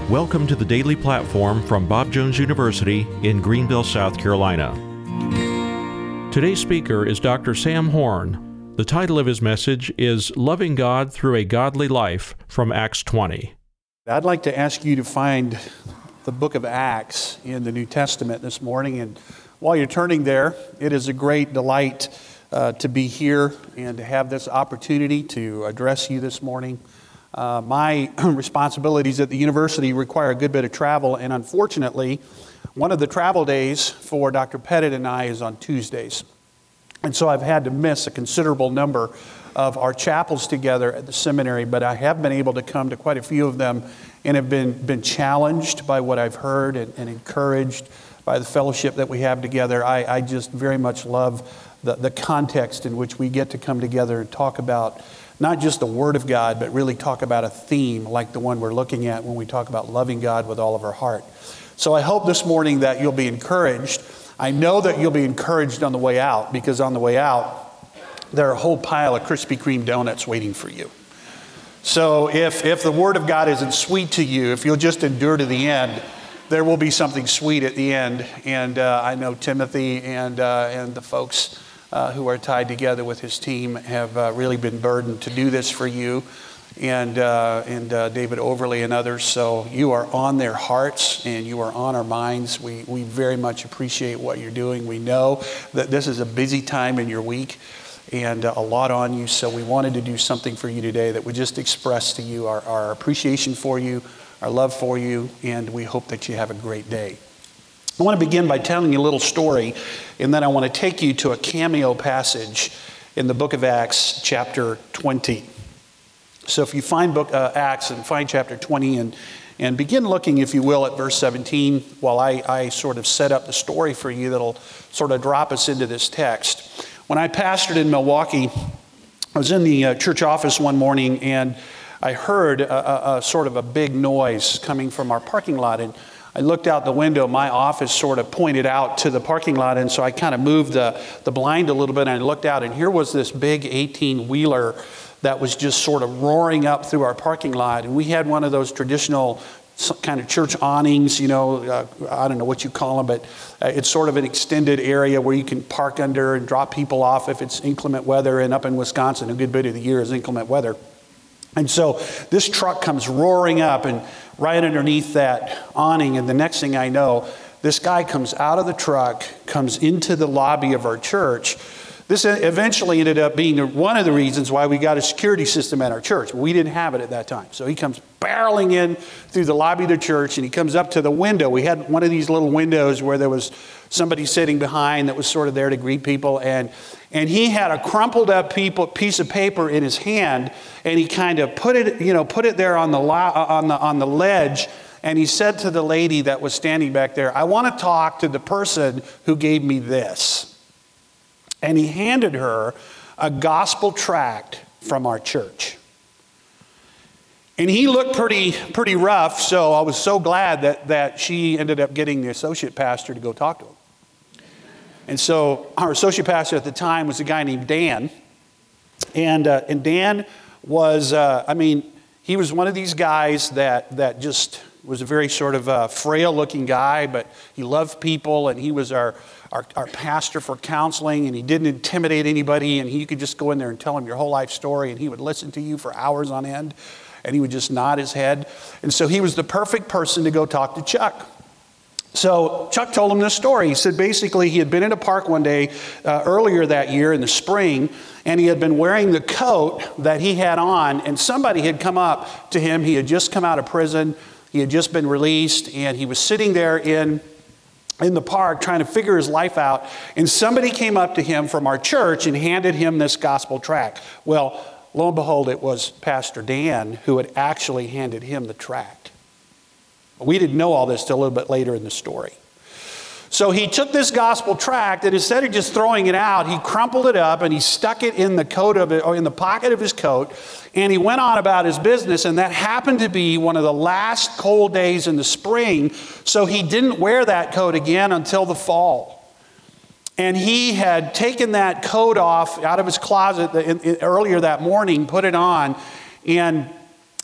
Welcome to the Daily Platform from Bob Jones University in Greenville, South Carolina. Today's speaker is Dr. Sam Horn. The title of his message is Loving God Through a Godly Life from Acts 20. I'd like to ask you to find the book of Acts in the New Testament this morning. And while you're turning there, it is a great delight to be here and to have this opportunity to address you this morning. My responsibilities at the university require a good bit of travel, and unfortunately, one of the travel days for Dr. Pettit and I is on Tuesdays. And so I've had to miss a considerable number of our chapels together at the seminary, but I have been able to come to quite a few of them and have been challenged by what I've heard and encouraged by the fellowship that we have together. I just very much love the context in which we get to come together and talk about not just the Word of God, but really talk about a theme like the one we're looking at when we talk about loving God with all of our heart. So I hope this morning that you'll be encouraged. I know that you'll be encouraged on the way out, because on the way out, there are a whole pile of Krispy Kreme donuts waiting for you. So if the Word of God isn't sweet to you, if you'll just endure to the end, there will be something sweet at the end. And I know Timothy and the folks who are tied together with his team have really been burdened to do this for you, and David Overly and others. So you are on their hearts and you are on our minds. We very much appreciate what you're doing. We know that this is a busy time in your week and a lot on you. So we wanted to do something for you today that would just express to you our appreciation for you, our love for you, and we hope that you have a great day. I want to begin by telling you a little story, and then I want to take you to a cameo passage in the book of Acts, chapter 20. So if you find Acts and find chapter 20 and begin looking, if you will, at verse 17, while I sort of set up the story for you that'll sort of drop us into this text. When I pastored in Milwaukee, I was in the church office one morning, and I heard a sort of a big noise coming from our parking lot, and I looked out the window. My office sort of pointed out to the parking lot, and so I kind of moved the blind a little bit, and I looked out, and here was this big 18-wheeler that was just sort of roaring up through our parking lot. And we had one of those traditional kind of church awnings, I don't know what you call them, but it's sort of an extended area where you can park under and drop people off if it's inclement weather. And up in Wisconsin, a good bit of the year is inclement weather. And so this truck comes roaring up and right underneath that awning, and the next thing I know, this guy comes out of the truck, comes into the lobby of our church. This eventually ended up being one of the reasons why we got a security system at our church. We didn't have it at that time. So he comes barreling in through the lobby of the church, and he comes up to the window. We had one of these little windows where there was somebody sitting behind that was sort of there to greet people, and he had a crumpled up piece of paper in his hand, and he kind of put it there on the ledge, and he said to the lady that was standing back there, "I want to talk to the person who gave me this." And he handed her a gospel tract from our church. And he looked pretty rough, so I was so glad that she ended up getting the associate pastor to go talk to him. And so our associate pastor at the time was a guy named Dan. And Dan was, he was one of these guys that just was a very sort of frail-looking guy, but he loved people, and he was our pastor for counseling, and he didn't intimidate anybody, and you could just go in there and tell him your whole life story, and he would listen to you for hours on end, and he would just nod his head. And so he was the perfect person to go talk to Chuck. So Chuck told him this story. He said basically he had been in a park one day earlier that year in the spring, and he had been wearing the coat that he had on, and somebody had come up to him. He had just come out of prison. He had just been released, and he was sitting there in the park trying to figure his life out, and somebody came up to him from our church and handed him this gospel tract. Well, lo and behold, it was Pastor Dan who had actually handed him the tract. We didn't know all this till a little bit later in the story. So he took this gospel tract, and instead of just throwing it out, he crumpled it up and he stuck it in the pocket of his coat, and he went on about his business. And that happened to be one of the last cold days in the spring, so he didn't wear that coat again until the fall. And he had taken that coat off out of his closet earlier that morning, put it on, and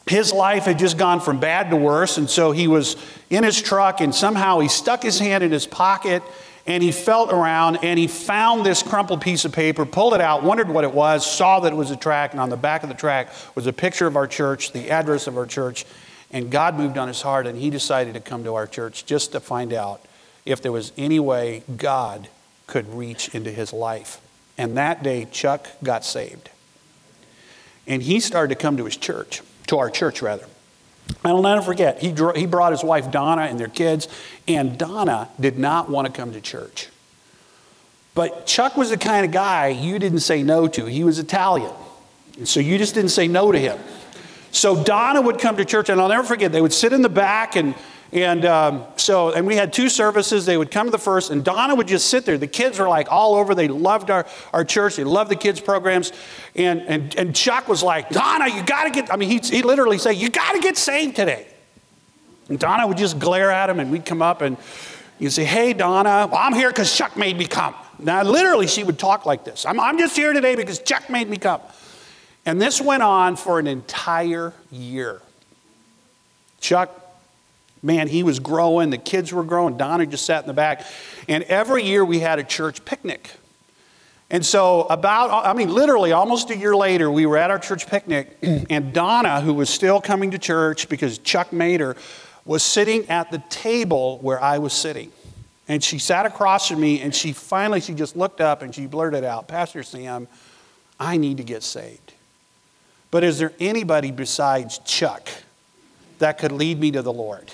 his life had just gone from bad to worse, and so he was in his truck, and somehow he stuck his hand in his pocket, and he felt around, and he found this crumpled piece of paper, pulled it out, wondered what it was, saw that it was a tract, and on the back of the tract was a picture of our church, the address of our church, and God moved on his heart, and he decided to come to our church just to find out if there was any way God could reach into his life. And that day, Chuck got saved. And he started to come to his church. To our church, rather. I'll never forget, he brought his wife Donna and their kids, and Donna did not want to come to church. But Chuck was the kind of guy you didn't say no to. He was Italian, and so you just didn't say no to him. So Donna would come to church, and I'll never forget, they would sit in the back, and we had 2 services. They would come to the first, and Donna would just sit there. The kids were like all over. They loved our church. They loved the kids' programs. And Chuck was like, Donna, you got to get, he'd literally say, you got to get saved today. And Donna would just glare at him, and we'd come up, and you'd say, hey, Donna, well, I'm here because Chuck made me come. Now, literally, she would talk like this. I'm just here today because Chuck made me come. And this went on for an entire year. Chuck, man, he was growing. The kids were growing. Donna just sat in the back. And every year we had a church picnic. And so literally almost a year later, we were at our church picnic. And Donna, who was still coming to church because Chuck made her, was sitting at the table where I was sitting. And she sat across from me, and she just looked up and she blurted out, Pastor Sam, I need to get saved. But is there anybody besides Chuck that could lead me to the Lord?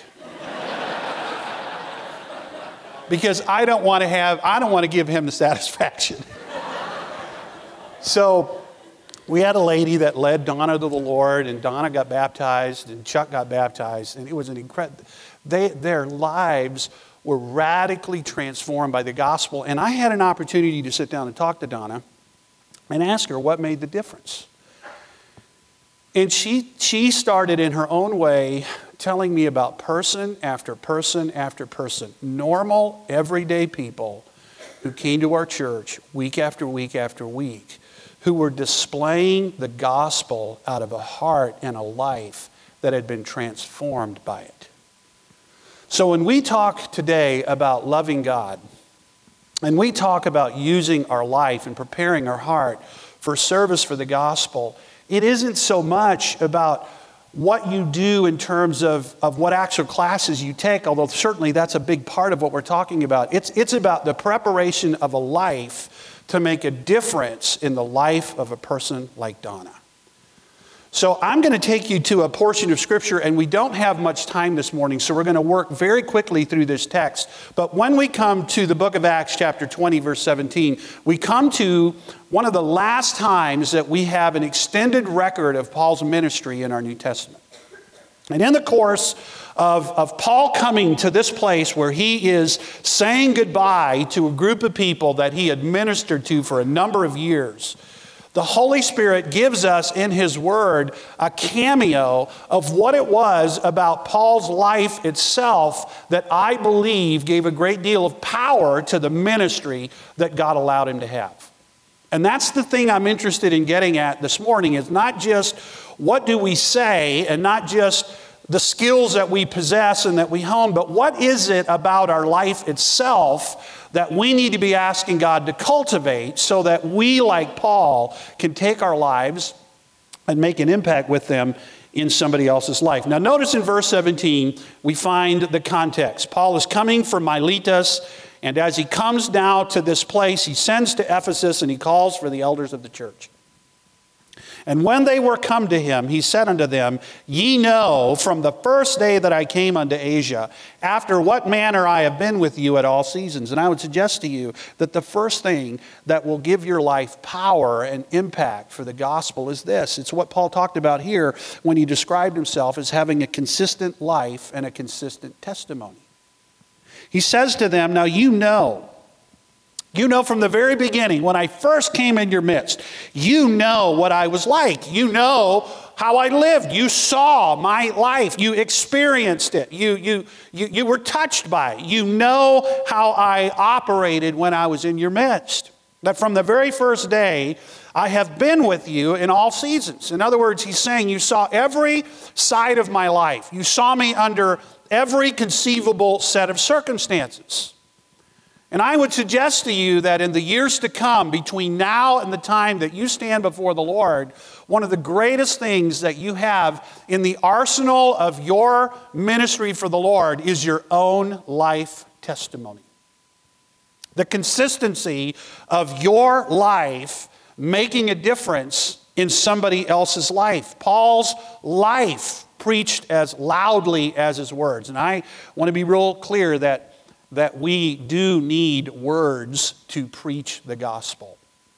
Because I don't want to give him the satisfaction. So we had a lady that led Donna to the Lord, and Donna got baptized, and Chuck got baptized, and it was an incredible. Their lives were radically transformed by the gospel, and I had an opportunity to sit down and talk to Donna and ask her what made the difference. And she started in her own way telling me about person after person after person, normal, everyday people who came to our church week after week after week, who were displaying the gospel out of a heart and a life that had been transformed by it. So when we talk today about loving God, and we talk about using our life and preparing our heart for service for the gospel, it isn't so much about what you do in terms of what actual classes you take, although certainly that's a big part of what we're talking about. It's about the preparation of a life to make a difference in the life of a person like Donna. So I'm going to take you to a portion of Scripture, and we don't have much time this morning, so we're going to work very quickly through this text. But when we come to the book of Acts, chapter 20, verse 17, we come to one of the last times that we have an extended record of Paul's ministry in our New Testament. And in the course of Paul coming to this place where he is saying goodbye to a group of people that he had ministered to for a number of years, the Holy Spirit gives us in His Word a cameo of what it was about Paul's life itself that I believe gave a great deal of power to the ministry that God allowed him to have. And that's the thing I'm interested in getting at this morning, is not just what do we say and not just the skills that we possess and that we hone, but what is it about our life itself that we need to be asking God to cultivate so that we, like Paul, can take our lives and make an impact with them in somebody else's life. Now notice in verse 17, we find the context. Paul is coming from Miletus, and as he comes now to this place, he sends to Ephesus and he calls for the elders of the church. And when they were come to him, he said unto them, Ye know from the first day that I came unto Asia, after what manner I have been with you at all seasons. And I would suggest to you that the first thing that will give your life power and impact for the gospel is this. It's what Paul talked about here when he described himself as having a consistent life and a consistent testimony. He says to them, now you know from the very beginning, when I first came in your midst, you know what I was like. You know how I lived. You saw my life. You experienced it. You were touched by it. You know how I operated when I was in your midst. That from the very first day, I have been with you in all seasons. In other words, he's saying you saw every side of my life. You saw me under every conceivable set of circumstances. And I would suggest to you that in the years to come, between now and the time that you stand before the Lord, one of the greatest things that you have in the arsenal of your ministry for the Lord is your own life testimony. The consistency of your life making a difference in somebody else's life. Paul's life preached as loudly as his words. And I want to be real clear that we do need words to preach the gospel.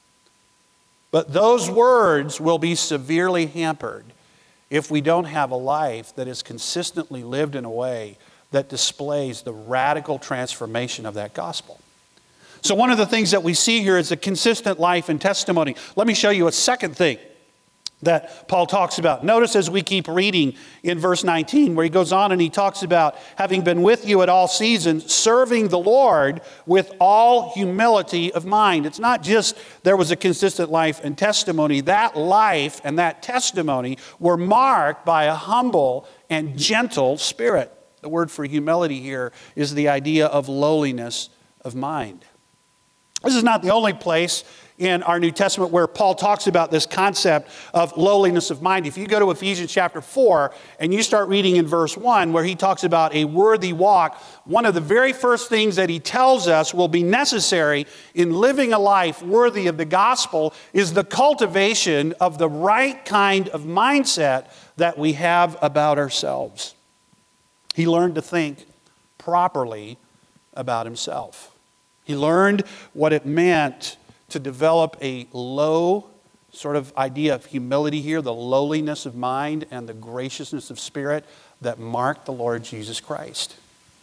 But those words will be severely hampered if we don't have a life that is consistently lived in a way that displays the radical transformation of that gospel. So one of the things that we see here is a consistent life and testimony. Let me show you a second thing that Paul talks about. Notice as we keep reading in verse 19, where he goes on and he talks about having been with you at all seasons, serving the Lord with all humility of mind. It's not just there was a consistent life and testimony. That life and that testimony were marked by a humble and gentle spirit. The word for humility here is the idea of lowliness of mind. This is not the only place in our New Testament where Paul talks about this concept of lowliness of mind. If you go to Ephesians chapter 4 and you start reading in verse 1 where he talks about a worthy walk, one of the very first things that he tells us will be necessary in living a life worthy of the gospel is the cultivation of the right kind of mindset that we have about ourselves. He learned to think properly about himself. He learned what it meant to develop a low sort of idea of humility here, the lowliness of mind and the graciousness of spirit that marked the Lord Jesus Christ.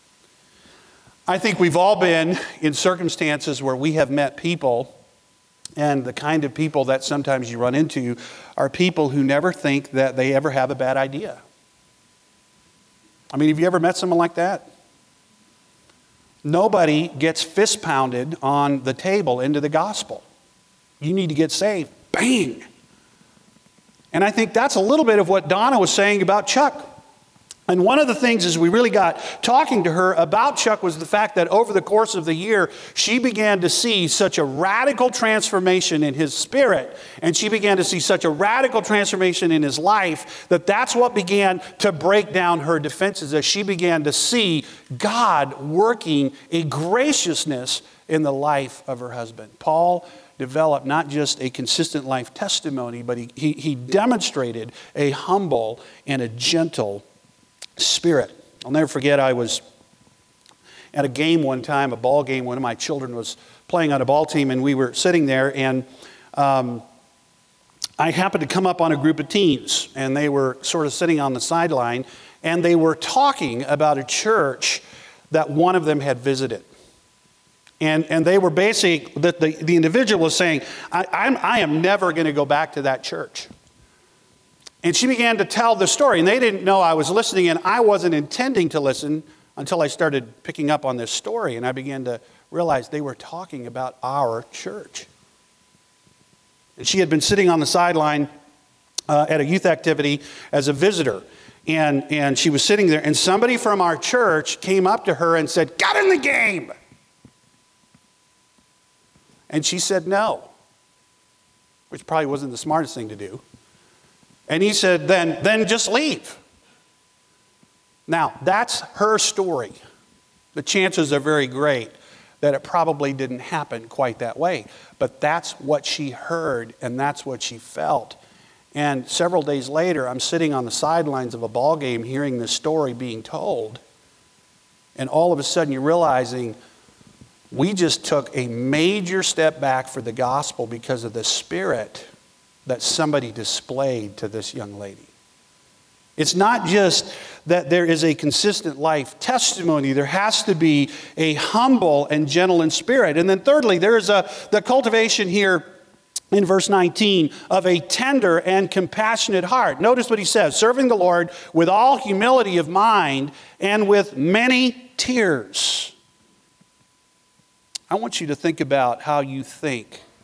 I think we've all been in circumstances where we have met people, and the kind of people that sometimes you run into are people who never think that they ever have a bad idea. I mean, have you ever met someone like that? Nobody gets fist pounded on the table into the gospel. You need to get saved. Bang! And I think that's a little bit of what Donna was saying about Chuck. And one of the things as we really got talking to her about Chuck was the fact that over the course of the year, she began to see such a radical transformation in his spirit, and she began to see such a radical transformation in his life that that's what began to break down her defenses as she began to see God working a graciousness in the life of her husband. Paul developed not just a consistent life testimony, but he demonstrated a humble and a gentle spirit. I'll never forget, I was at a game one time, a ball game. One of my children was playing on a ball team, and we were sitting there, and I happened to come up on a group of teens, and they were sort of sitting on the sideline, and they were talking about a church that one of them had visited. And they were basically, the individual was saying, I am never going to go back to that church. And she began to tell the story, and they didn't know I was listening, and I wasn't intending to listen until I started picking up on this story, and I began to realize they were talking about our church. And she had been sitting on the sideline at a youth activity as a visitor, and she was sitting there, and somebody from our church came up to her and said, "Get in the game!" And she said no, which probably wasn't the smartest thing to do. And he said, then just leave. Now, that's her story. The chances are very great that it probably didn't happen quite that way. But that's what she heard, and that's what she felt. And several days later, I'm sitting on the sidelines of a ball game hearing this story being told. And all of a sudden, you're realizing we just took a major step back for the gospel because of the spirit that somebody displayed to this young lady. It's not just that there is a consistent life testimony. There has to be a humble and gentle in spirit. And then thirdly, there is the cultivation here in verse 19 of a tender and compassionate heart. Notice what he says, serving the Lord with all humility of mind and with many tears. I want you to think about how you think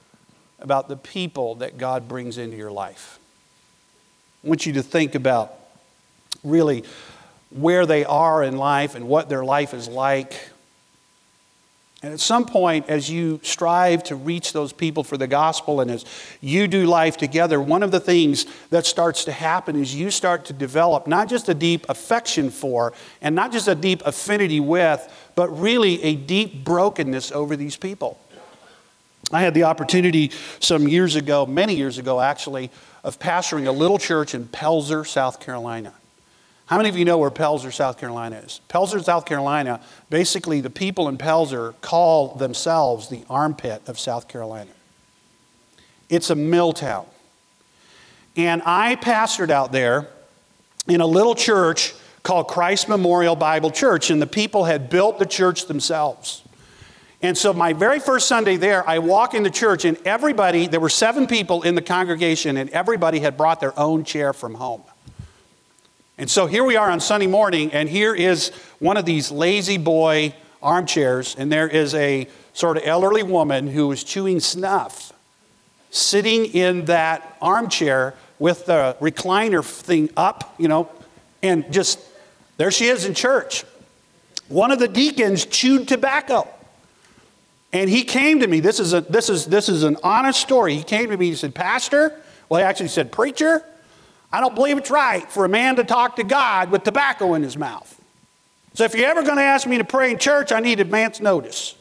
about the people that God brings into your life. I want you to think about really where they are in life and what their life is like. And at some point, as you strive to reach those people for the gospel and as you do life together, one of the things that starts to happen is you start to develop not just a deep affection for and not just a deep affinity with, but really a deep brokenness over these people. I had the opportunity some years ago, many years ago actually, of pastoring a little church in Pelzer, South Carolina. How many of you know where Pelzer, South Carolina is? Pelzer, South Carolina, basically the people in Pelzer call themselves the armpit of South Carolina. It's a mill town. And I pastored out there in a little church called Christ Memorial Bible Church, and the people had built the church themselves. And so my very first Sunday there, I walk into church and everybody, there were 7 people in the congregation, and everybody had brought their own chair from home. And so here we are on Sunday morning, and here is one of these lazy boy armchairs, and there is a sort of elderly woman who is chewing snuff, sitting in that armchair with the recliner thing up, and just, there she is in church. One of the deacons chewed tobacco. And he came to me, this is an honest story. He came to me, he said, Pastor, well, he actually said, Preacher, I don't believe it's right for a man to talk to God with tobacco in his mouth. So if you're ever going to ask me to pray in church, I need advance notice.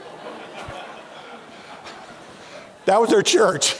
That was their church.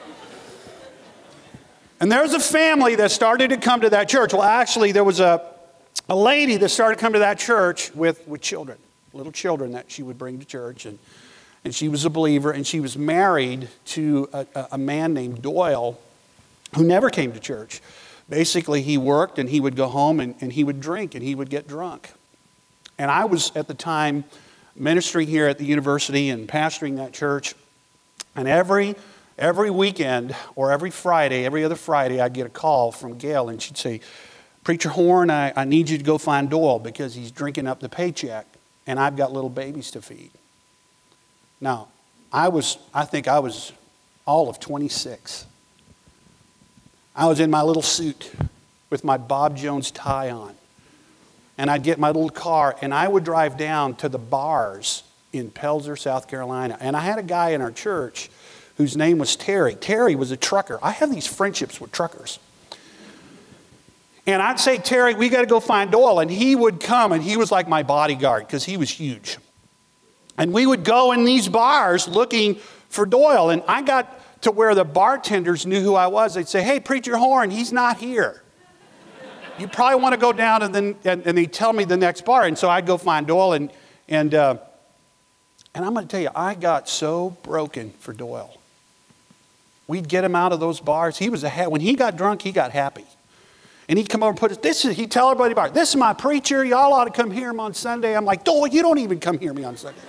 And there was a family that started to come to that church. Well, actually, there was a lady that started to come to that church with children, little children that she would bring to church. And she was a believer, and she was married to a man named Doyle, who never came to church. Basically, he worked and he would go home and he would drink and he would get drunk. And I was at the time ministering here at the university and pastoring that church. And every weekend or every Friday, every other Friday, I'd get a call from Gail and she'd say, Preacher Horn, I need you to go find Doyle because he's drinking up the paycheck and I've got little babies to feed. Now, I think I was all of 26. I was in my little suit with my Bob Jones tie on. And I'd get my little car and I would drive down to the bars in Pelzer, South Carolina. And I had a guy in our church whose name was Terry. Terry was a trucker. I have these friendships with truckers. And I'd say, Terry, we got to go find Doyle. And he would come and he was like my bodyguard because he was huge. And we would go in these bars looking for Doyle. And I got to where the bartenders knew who I was. They'd say, hey, Preacher Horn, he's not here. You probably want to go down, and they'd tell me the next bar. And so I'd go find Doyle, and I'm going to tell you, I got so broken for Doyle. We'd get him out of those bars. When he got drunk, he got happy. And he'd come over and he'd tell everybody about it. This is my preacher. Y'all ought to come hear him on Sunday. I'm like, Doyle, you don't even come hear me on Sunday.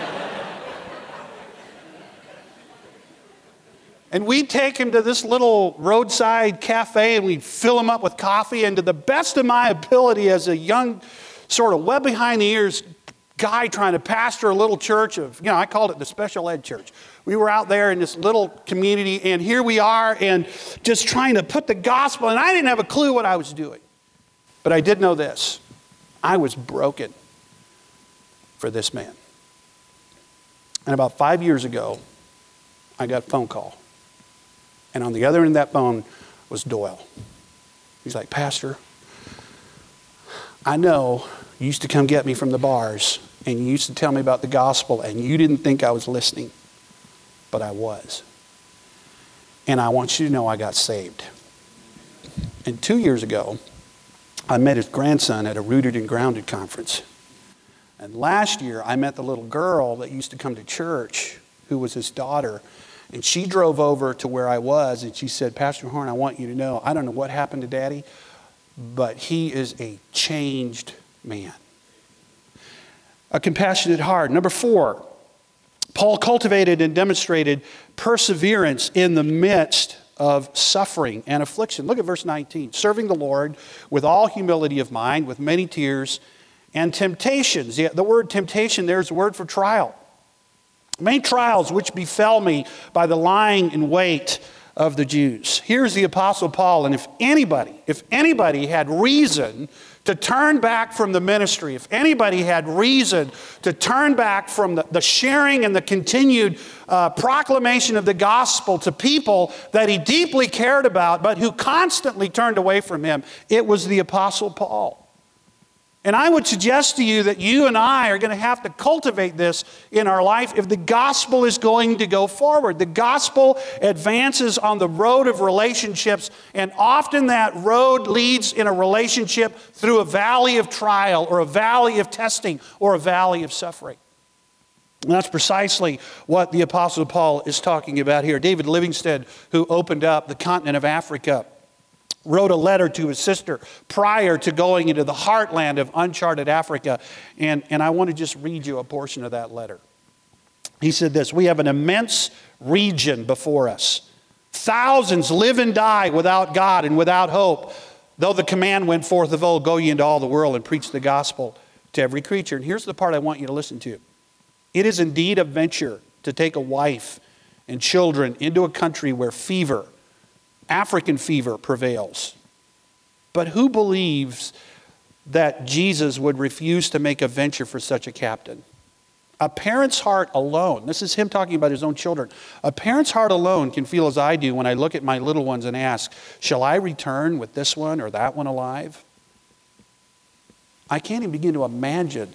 And we'd take him to this little roadside cafe and we'd fill him up with coffee. And to the best of my ability as a young, sort of wet behind the ears guy trying to pastor a little church I called it the special ed church. We were out there in this little community and here we are and just trying to put the gospel, and I didn't have a clue what I was doing. But I did know this. I was broken for this man. And about 5 years ago, I got a phone call. And on the other end of that phone was Doyle. He's like, Pastor, I know you used to come get me from the bars and you used to tell me about the gospel and you didn't think I was listening, but I was. And I want you to know I got saved. And 2 years ago, I met his grandson at a Rooted and Grounded conference. And last year, I met the little girl that used to come to church who was his daughter. And she drove over to where I was and she said, Pastor Horn, I want you to know, I don't know what happened to Daddy, but he is a changed man. A compassionate heart. Number 4, Paul cultivated and demonstrated perseverance in the midst of suffering and affliction. Look at verse 19. Serving the Lord with all humility of mind, with many tears and temptations. The word temptation there is a word for trial. Main trials which befell me by the lying in wait of the Jews. Here's the Apostle Paul, and if anybody had reason to turn back from the ministry, if anybody had reason to turn back from the sharing and the continued proclamation of the gospel to people that he deeply cared about, but who constantly turned away from him, it was the Apostle Paul. And I would suggest to you that you and I are going to have to cultivate this in our life if the gospel is going to go forward. The gospel advances on the road of relationships, and often that road leads in a relationship through a valley of trial or a valley of testing or a valley of suffering. And that's precisely what the Apostle Paul is talking about here. David Livingstone, who opened up the continent of Africa, wrote a letter to his sister prior to going into the heartland of uncharted Africa. And I want to just read you a portion of that letter. He said this: "We have an immense region before us. Thousands live and die without God and without hope, though the command went forth of old, go ye into all the world and preach the gospel to every creature." And here's the part I want you to listen to. "It is indeed a venture to take a wife and children into a country where fever, African fever, prevails. But who believes that Jesus would refuse to make a venture for such a captain? A parent's heart alone," this is him talking about his own children, "a parent's heart alone can feel as I do when I look at my little ones and ask, shall I return with this one or that one alive? I can't even begin to imagine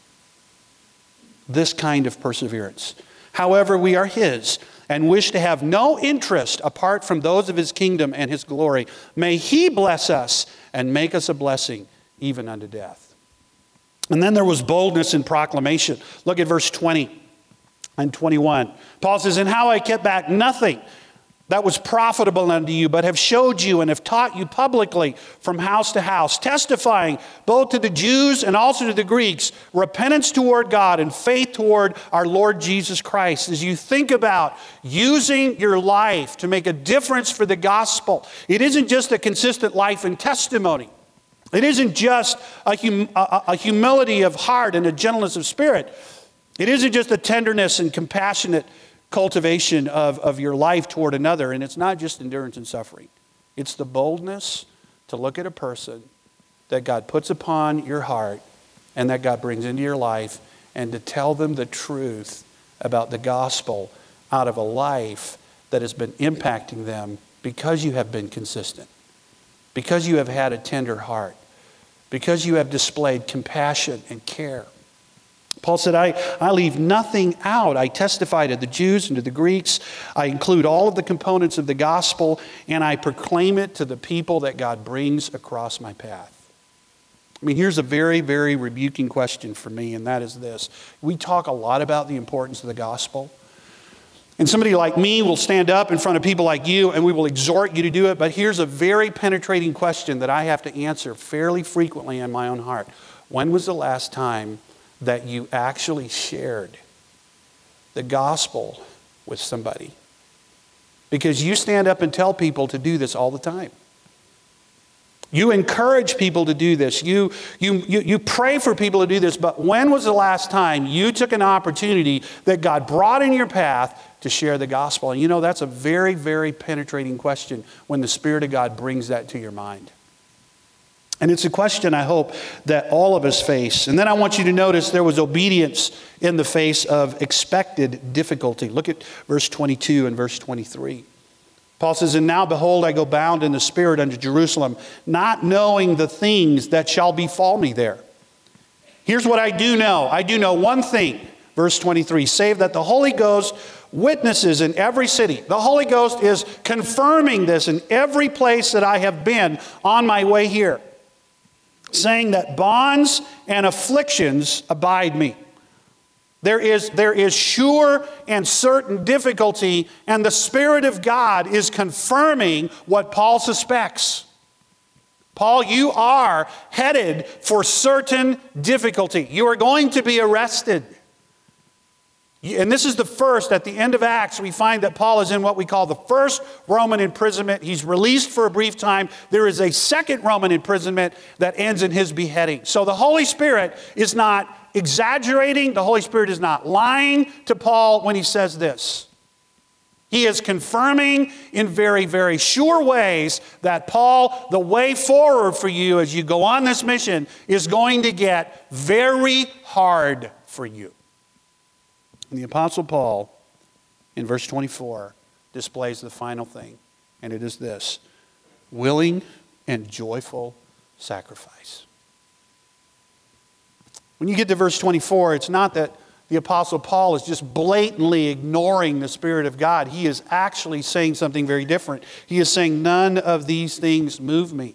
this kind of perseverance. However, we are his and wish to have no interest apart from those of his kingdom and his glory. May he bless us and make us a blessing even unto death." And then there was boldness in proclamation. Look at verse 20 and 21. Paul says, "And how I kept back nothing that was profitable unto you, but have showed you and have taught you publicly from house to house, testifying both to the Jews and also to the Greeks, repentance toward God and faith toward our Lord Jesus Christ." As you think about using your life to make a difference for the gospel, it isn't just a consistent life and testimony. It isn't just a humility of heart and a gentleness of spirit. It isn't just a tenderness and compassionate cultivation of your life toward another. And it's not just endurance and suffering. It's the boldness to look at a person that God puts upon your heart and that God brings into your life and to tell them the truth about the gospel out of a life that has been impacting them because you have been consistent, because you have had a tender heart, because you have displayed compassion and care. Paul said, I leave nothing out. I testify to the Jews and to the Greeks. I include all of the components of the gospel, and I proclaim it to the people that God brings across my path. I mean, here's a very, very rebuking question for me, and that is this. We talk a lot about the importance of the gospel. And somebody like me will stand up in front of people like you, and we will exhort you to do it. But here's a very penetrating question that I have to answer fairly frequently in my own heart. When was the last time that you actually shared the gospel with somebody? Because you stand up and tell people to do this all the time. You encourage people to do this. You pray for people to do this. But when was the last time you took an opportunity that God brought in your path to share the gospel? And you know, that's a very, very penetrating question when the Spirit of God brings that to your mind. And it's a question I hope that all of us face. And then I want you to notice there was obedience in the face of expected difficulty. Look at verse 22 and verse 23. Paul says, "And now behold, I go bound in the Spirit unto Jerusalem, not knowing the things that shall befall me there. Here's what I do know. I do know one thing," verse 23, "save that the Holy Ghost witnesses in every city." The Holy Ghost is confirming this in every place that I have been on my way here, saying that bonds and afflictions abide me. There is sure and certain difficulty, and the Spirit of God is confirming what Paul suspects. Paul, you are headed for certain difficulty. You are going to be arrested. And this is the first. At the end of Acts, we find that Paul is in what we call the first Roman imprisonment. He's released for a brief time. There is a second Roman imprisonment that ends in his beheading. So the Holy Spirit is not exaggerating. The Holy Spirit is not lying to Paul when he says this. He is confirming in very, very sure ways that Paul, the way forward for you as you go on this mission is going to get very hard for you. And the Apostle Paul, in verse 24, displays the final thing, and it is this: willing and joyful sacrifice. When you get to verse 24, it's not that the Apostle Paul is just blatantly ignoring the Spirit of God. He is actually saying something very different. He is saying, none of these things move me.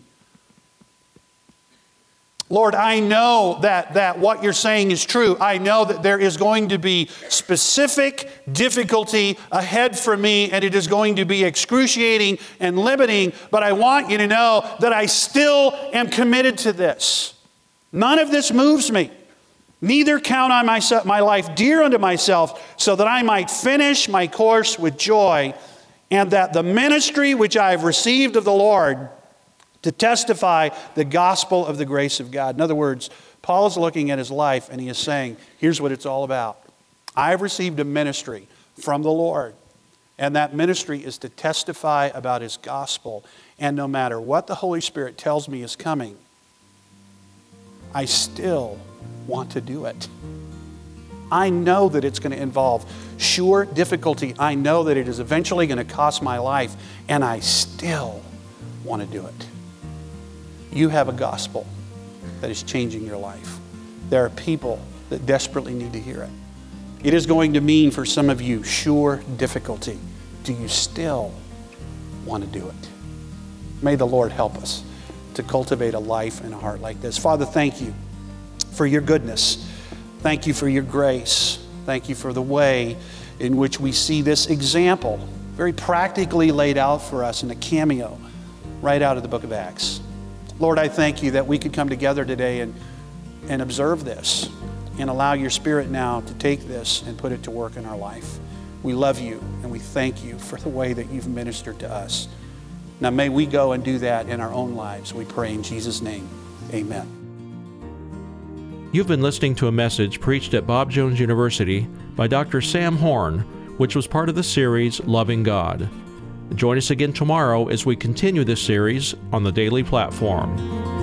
Lord, I know that what you're saying is true. I know that there is going to be specific difficulty ahead for me, and it is going to be excruciating and limiting, but I want you to know that I still am committed to this. None of this moves me. Neither count I my life dear unto myself, so that I might finish my course with joy, and that the ministry which I have received of the Lord to testify the gospel of the grace of God. In other words, Paul is looking at his life and he is saying, here's what it's all about. I have received a ministry from the Lord, and that ministry is to testify about his gospel. And no matter what the Holy Spirit tells me is coming, I still want to do it. I know that it's going to involve sure difficulty. I know that it is eventually going to cost my life, and I still want to do it. You have a gospel that is changing your life. There are people that desperately need to hear it. It is going to mean for some of you sure difficulty. Do you still want to do it? May the Lord help us to cultivate a life and a heart like this. Father, thank you for your goodness. Thank you for your grace. Thank you for the way in which we see this example very practically laid out for us in a cameo right out of the book of Acts. Lord, I thank you that we could come together today and observe this and allow your Spirit now to take this and put it to work in our life. We love you and we thank you for the way that you've ministered to us. Now may we go and do that in our own lives. We pray in Jesus' name. Amen. You've been listening to a message preached at Bob Jones University by Dr. Sam Horn, which was part of the series Loving God. Join us again tomorrow as we continue this series on the Daily Platform.